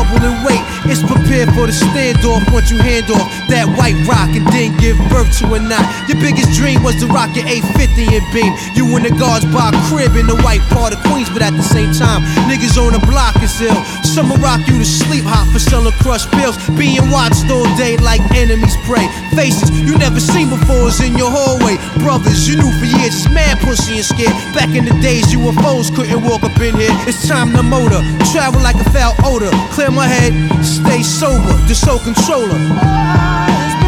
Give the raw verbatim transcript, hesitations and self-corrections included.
tremble and wait. It's prepared for the standoff once you hand off that white rock and then give birth to a knot. Your biggest dream was to rock your eight fifty and beam. You and the guards by a crib in the white part of Queens, but at the same time, niggas on the block is ill. Some will rock you to sleep hot for selling crushed pills. Being watched all day like enemies pray. Faces you never seen before is in your hallway. Brothers you knew for years, just mad pussy and scared. Back in the days, U F Os couldn't walk up in here. It's time to motor, travel like a foul odor. Clear my head, stay sober, the soul controller.